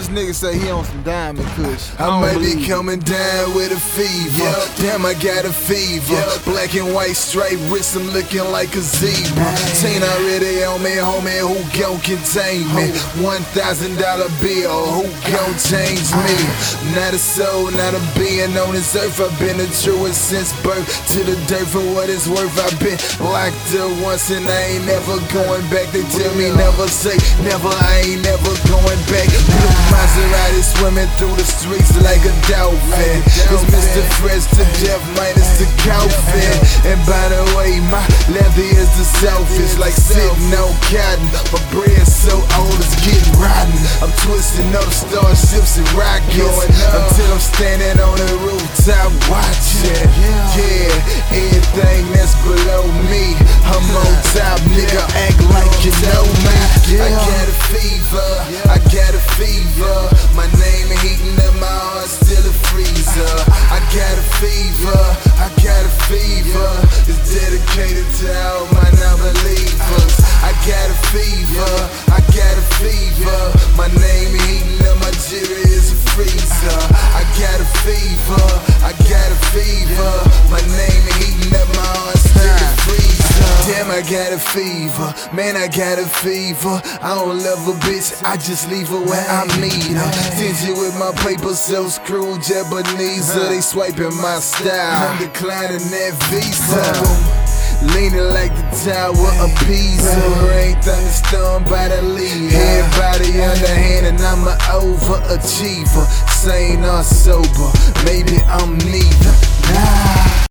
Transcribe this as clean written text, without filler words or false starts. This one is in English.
nigga say he on some diamond kush. I might be coming down with a fever. Damn, I got a fever. Black and white straight wrist, I'm looking like a zebra. Teen already on me, homie, who gon' contain me? $1,000 bill, who gon' change me? Not a soul, not a being on this earth. I've been the truest since birth to the dirt. For what it's worth, I've been locked up once and I ain't never going back. They tell me never say never, I ain't never going back. Blue Maserati swimming through the streets like a dolphin. It's Mr. Fresh to death minus the coffin. And by the way, my leather is the softest, like sitting on cotton. My bread's so old it's getting rotten. I'm twisting up starships and rockets until I'm standing on the rooftop watching. Yeah, anything that's below me, I'm on top, nigga. Act like you know me. I got a fever, I got a fever. My name heating up, my heart still a freezer. I got a fever, I got a fever. It's dedicated to all my non-believers. I got a fever, I got a fever. My name heating up, my jewelry is a freezer. I got a fever, I got a fever. My name heating up, my heart still a freezer. Damn, I got a fever, man, I got a fever. I don't love a bitch, I just leave her where I meet her. Stingy with my paper, so screw Ebenezer. They swiping my style, I'm declining that visa. Leaning like the tower of Pisa. Ain't thunderstorm by the lead. Everybody underhand and I'm an overachiever. Sane or sober, maybe I'm neither. Nah.